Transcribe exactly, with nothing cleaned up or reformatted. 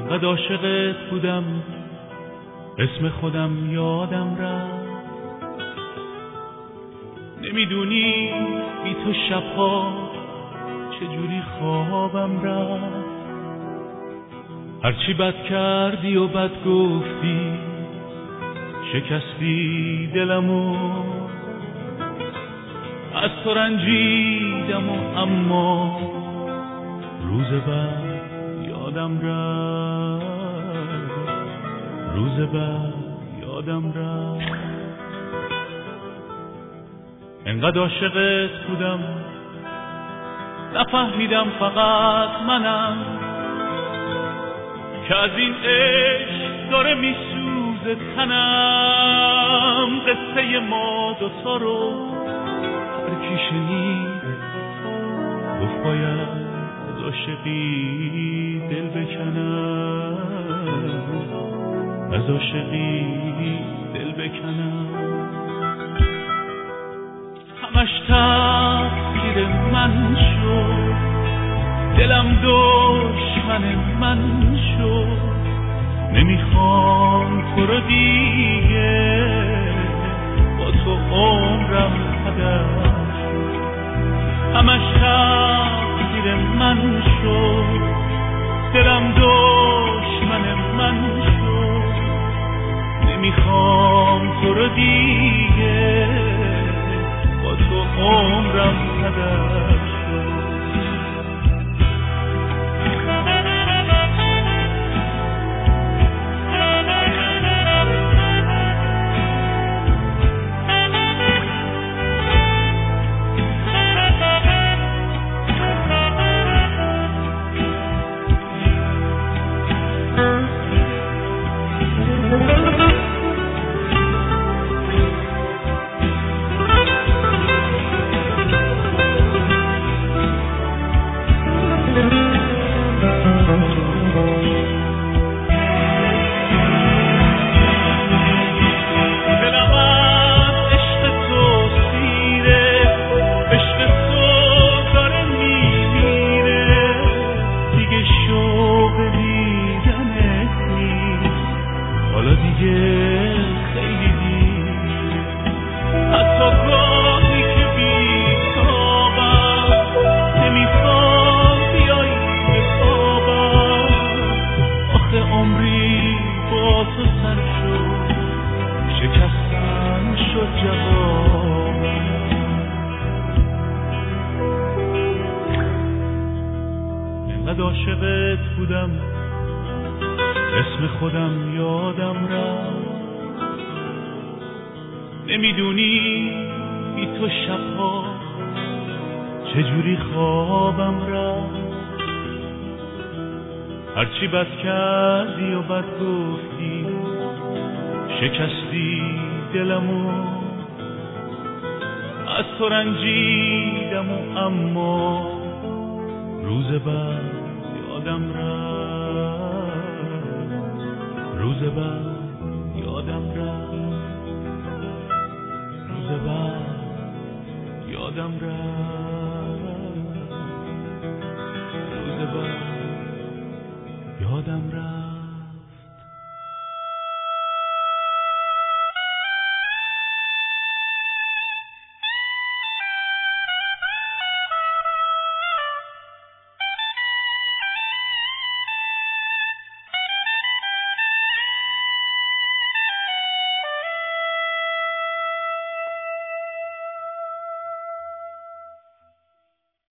انقدر عاشقت بودم اسم خودم یادم رفت. نمیدونی بی تو شبها چجوری خوابم رفت. هرچی بد کردی و بد گفتی شکستی دلمو، از تو رنجیدم و اما روز بعد یادم رفت، روز بعد یادم رفت. انقدر عاشقت بودم نفهمیدم فقط منم که از این عشق داره میسوزه تنم. قصه ما دوتا رو هر کی شنید گفت باید از عاشقی دل بکنم، از عاشقی دل بکنم. همش تقصیر من شد، دلم دشمن من شد. نمیخوام تو رو دیگه، با تو عمرم هدر شد. همش تقصیر من شد، دلم دشمن من شد. نمیخوام تو رو دیگه، با تو عمرم هدر شد. انقدر عاشقت بودم اسم خودم یادم رفت. نمیدونی بی تو شبها چجوری خوابم رفت. هرچی بد کردی و بد گفتی شکستی دلمو، از تو رنجیدم و اما روز بعد یادم رفت، روز بعد یادم رفت، روز بعد یادم رفت، روز بعد یادم رفت.